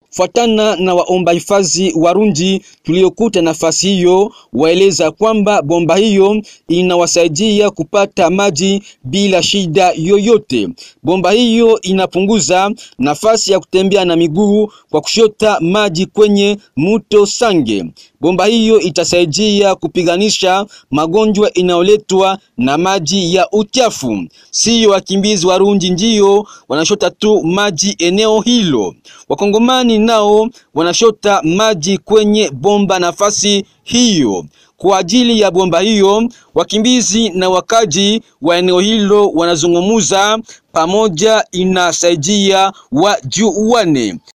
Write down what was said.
Fuatana na waomba hifadhi Warundi tuliokuta nafasi hiyo, waeleza kwamba bomba hiyo inawasaidia kupata maji bila shida yoyote. Bomba hiyo inapunguza nafasi ya kutembea na miguu kwa kushota maji kwenye mto Sange. Bomba hiyo itasaidia kupiganisha magonjwa inayoletwa na maji ya uchafu. Sio wakimbizi Warundi ndio wanashota tu maji eneo hilo. Wakongomani nao wanashota maji kwenye bomba nafasi hiyo. Kwa ajili ya bomba hiyo, wakimbizi na wakaji wa eneo hilo wanazungumuza pamoja, inasaidia wajuane.